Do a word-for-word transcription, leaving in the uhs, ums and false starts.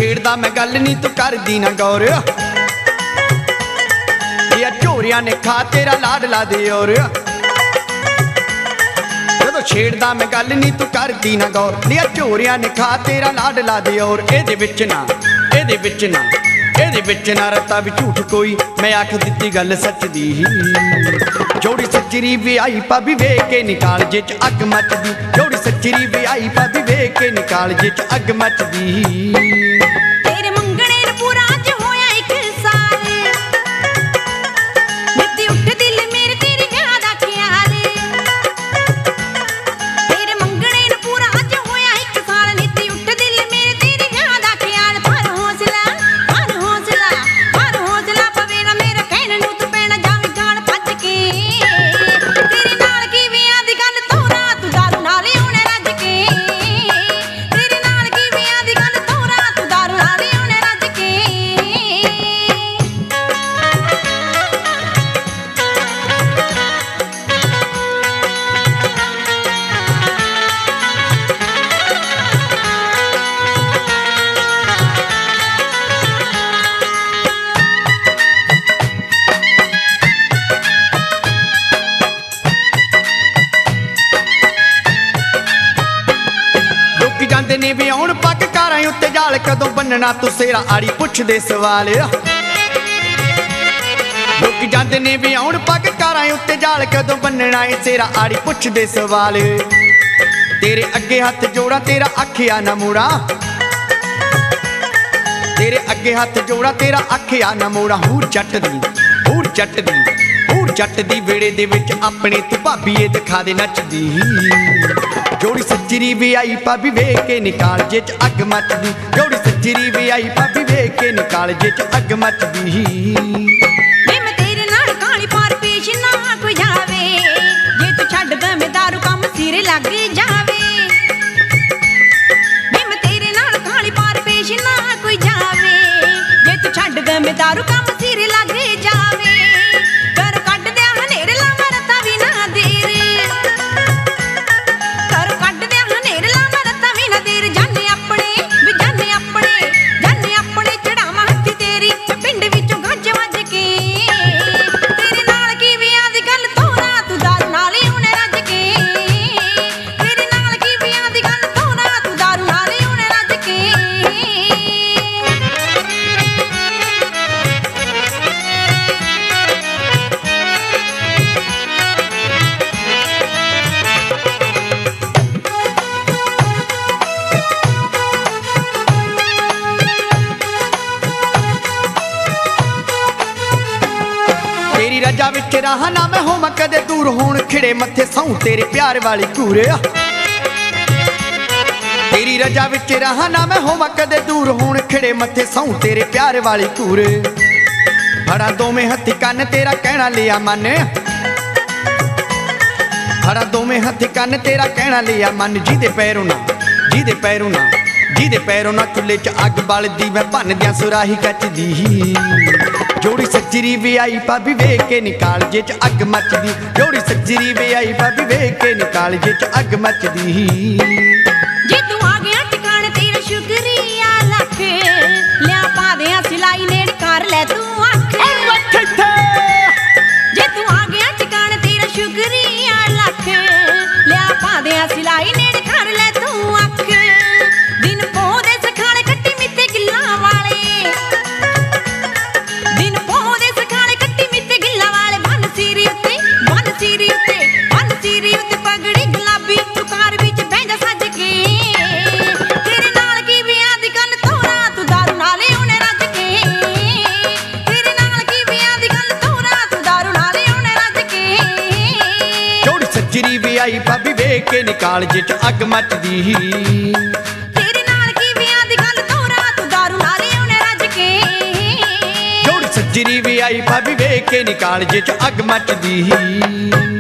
छेड़दा मैं गल नी तू करदी ना गौर, या झोरिया ने खा तेरा लाडला दे और। जदों छेड़दा मैं गल नी तू करदी ना गौर, या झोरिया ने खा तेरा लाडला दे और। एदे विच ना एदे विच ना एदे विच ना रता भी झूठ कोई, मैं आख दित्ती गल सच दी। जोड़ी सच्चरी भी आई भाभी वेख के निकाल जे च अग मचदी, जोड़ी सच्चरी भी आई भाभी वेख के निकाल जे च अग मचदी। ने भी आउण पग कारां उत्ते जाल कदों बन्नना तू सेरा आड़ी पुछदे सवाल। लोक जांदे ने भी आउण पग कारां उत्ते जाल कदों बन्नना ए सेरा आड़ी पुछदे सवाल। तेरे अगे हथ जोड़ा तेरा आखिया ना मोड़ा, तेरे अगे हथ जोड़ा तेरा आखिया ना मोड़ा। हूर जट दी हूर जट दी हूर जट दी वेड़े दे विच अपने तू भाभी ए दिखा दे नचदी। जोड़ी सच्चरी भी आई भाभी वेख के निकाल जे च अग मचदी, जोड़ी सच्चरी भी आई भाभी वेख के निकाल जे च अग मचदी। मैं तेरे नाल काली पार पेश ना कोई जावे, जे तू छड्ड दे दारू कम सिरे लग जावे। मैं तेरे नाल काली पार पेश ना कोई जावे, जे तू छड्ड दे दारू कम सिरे लग जावे। कर कट दे हनेरे ला मरता भी ना देर, रजा विच रहा ना मैं होवां कदे दूर, होण खिड़े मथे सहूं तेरे प्यार वाली घूर। तेरी रजा विच रहा ना मैं होवां कदे दूर, होण खिड़े मथे सहूं तेरे प्यार वाली घूर। फड़ा दोवें हत्थी कन्न तेरा कहना लिया मन, फड़ा दोवें हत्थी कन्न तेरा कहना लिया मन। जिहदे पैरों ना जिहदे पैरों ना जिहदे पैरों ना चुल्हे च अग बलदी, मैं भन्न दियां सुराही कचदी। जोड़ी सच्चरी भी आई भाभी वेख के निकाल जे च अग मचदी, जोड़ी सच्चरी भी आई भाभी वेख के निकाल जे च अग मचदी। जे तू आ गया ठिकाने तेरा शुक्रिया लख, लिया पा दे सिलाई नेड़ कर ले तू अख। जे तू आ गया ठिकाने तेरा शुक्रिया लख, लिया पा दे सिलाई नेड़ कर ले तू अख। दिन पोदे सखाले कट्टी मित्ते गिल्ला वाले, दिन पोदे सखाले कट्टी मित्ते गिल्ला वाले। बन सीरी उत्ते बन सीरी उत्ते बन सीरी उत्ते पगड़ी गुलाबी, तू कार विच बैंजा सज के। तेरे नाल की विआह दी गल तोरा तू दारू नाले उन्हें रज के। तेरे नाल की विआह दी गल तोरा तू दारू नाले उन्हें रज के। जोड़ी सच्चरी भी आई भाभी वेख के निकाल जे च अग मचदी। सच्चरी भी आई भाभी वेख के निकाल जे च अग मचदी।